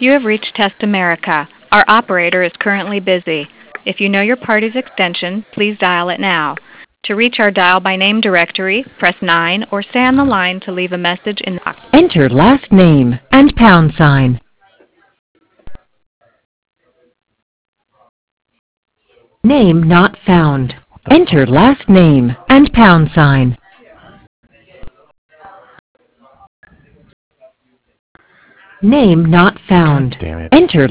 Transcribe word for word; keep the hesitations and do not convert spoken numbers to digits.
You have reached Test America. Our operator is currently busy. If you know your party's extension, please dial it now. To reach our dial by name directory, press nine or stay on the line to leave a message in the box. Enter last name and pound sign. Name not found. Enter last name and pound sign. Name not found. Damn it. Enter